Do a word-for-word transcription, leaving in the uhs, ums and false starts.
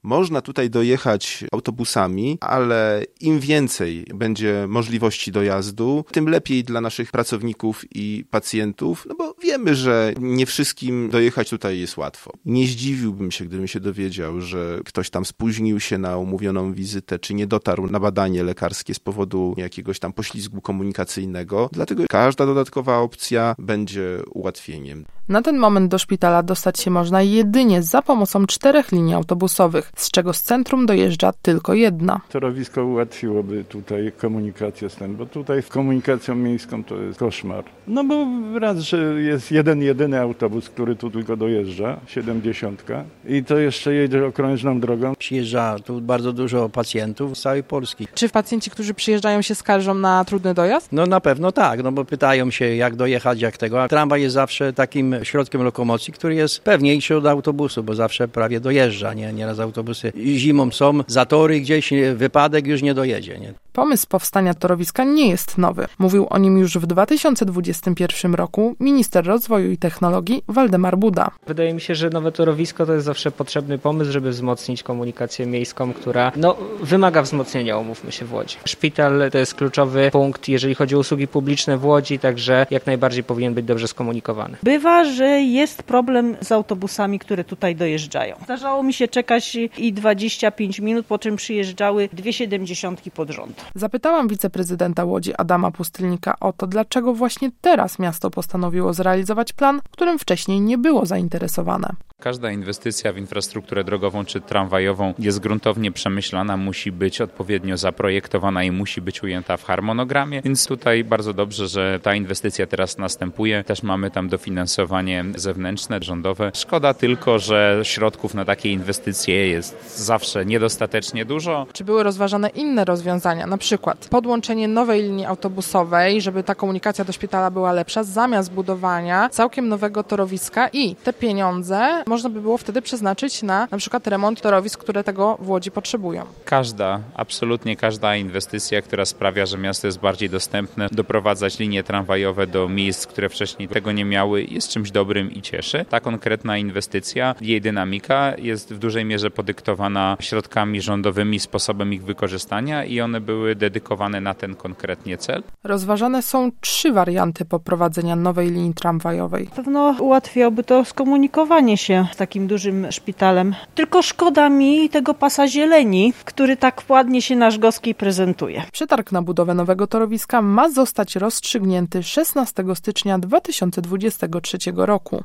Można tutaj dojechać autobusami, ale im więcej będzie możliwości dojazdu, tym lepiej dla naszych pracowników i pacjentów, no bo wiemy, że nie wszystkim dojechać tutaj jest łatwo. Nie zdziwiłbym się, gdybym się dowiedział, że ktoś tam spóźnił się na umówioną wizytę, czy nie dotarł na badanie lekarskie z powodu jakiegoś tam poślizgu komunikacyjnego. Dlatego każda dodatkowa opcja będzie ułatwieniem. Na ten moment do szpitala dostać się można jedynie za pomocą czterech linii autobusowych, z czego z centrum dojeżdża tylko jedna. Torowisko ułatwiłoby tutaj komunikację z tym, bo tutaj z komunikacją miejską to jest koszmar. No bo raz, że jest jeden, jedyny autobus, który tu tylko dojeżdża, siedemdziesiątka, i to jeszcze jedzie okrężną drogą. Przyjeżdża tu bardzo dużo pacjentów z całej Polski. Czy pacjenci, którzy przyjeżdżają, się skarżą na trudny dojazd? No na pewno tak, no bo pytają się, jak dojechać, jak tego. A tramwaj jest zawsze takim środkiem lokomocji, który jest pewniejszy od autobusu, bo zawsze prawie dojeżdża. Nie? Nieraz autobusy zimą są, zatory gdzieś, wypadek już nie dojedzie. Nie? Pomysł powstania torowiska nie jest nowy. Mówił o nim już w dwa tysiące dwudziestym pierwszym roku minister rozwoju i technologii Waldemar Buda. Wydaje mi się, że nowe torowisko to jest zawsze potrzebny pomysł, żeby wzmocnić komunikację miejską, która no, wymaga wzmocnienia, umówmy się, w Łodzi. Szpital to jest kluczowy punkt, jeżeli chodzi o usługi publiczne w Łodzi, także jak najbardziej powinien być dobrze skomunikowany. Bywa, że jest problem z autobusami, które tutaj dojeżdżają. Zdarzało mi się czekać i dwadzieścia pięć minut, po czym przyjeżdżały dwie siedemdziesiątki pod rząd. Zapytałam wiceprezydenta Łodzi Adama Pustylnika o to, dlaczego właśnie teraz miasto postanowiło zrealizować plan, którym wcześniej nie było zainteresowane. Każda inwestycja w infrastrukturę drogową czy tramwajową jest gruntownie przemyślana, musi być odpowiednio zaprojektowana i musi być ujęta w harmonogramie, więc tutaj bardzo dobrze, że ta inwestycja teraz następuje. Też mamy tam dofinansowanie zewnętrzne, rządowe. Szkoda tylko, że środków na takie inwestycje jest zawsze niedostatecznie dużo. Czy były rozważane inne rozwiązania, na przykład podłączenie nowej linii autobusowej, żeby ta komunikacja do szpitala była lepsza, zamiast budowania całkiem nowego torowiska, i te pieniądze można by było wtedy przeznaczyć na na przykład remont torowisk, które tego w Łodzi potrzebują. Każda, absolutnie każda inwestycja, która sprawia, że miasto jest bardziej dostępne, doprowadzać linie tramwajowe do miejsc, które wcześniej tego nie miały, jest czymś dobrym i cieszy. Ta konkretna inwestycja, jej dynamika jest w dużej mierze podyktowana środkami rządowymi, sposobem ich wykorzystania, i one były dedykowane na ten konkretnie cel. Rozważane są trzy warianty poprowadzenia nowej linii tramwajowej. Pewno ułatwiałoby to skomunikowanie się z takim dużym szpitalem. Tylko szkoda mi tego pasa zieleni, który tak ładnie się na Żgowskiej prezentuje. Przetarg na budowę nowego torowiska ma zostać rozstrzygnięty szesnastego stycznia dwa tysiące dwudziestego trzeciego roku.